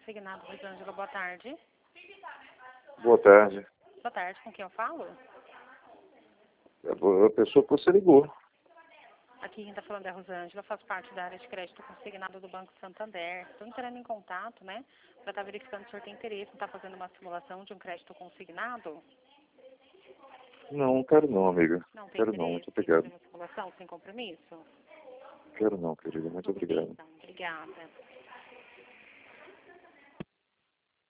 Consignado, Rosângela, boa tarde. Boa tarde. Boa tarde, com quem eu falo? A pessoa que você ligou. Aqui quem está falando é a Rosângela, faço parte da área de crédito consignado do Banco Santander. Estou entrando em contato, né, para estar verificando se o senhor tem interesse em estar fazendo uma simulação de um crédito consignado. Não quero não, amiga. Não tem Quero não, interesse muito em fazer obrigado. uma simulação sem compromisso? Quero não, querida. Muito Tudo bem, obrigado. então. Obrigada.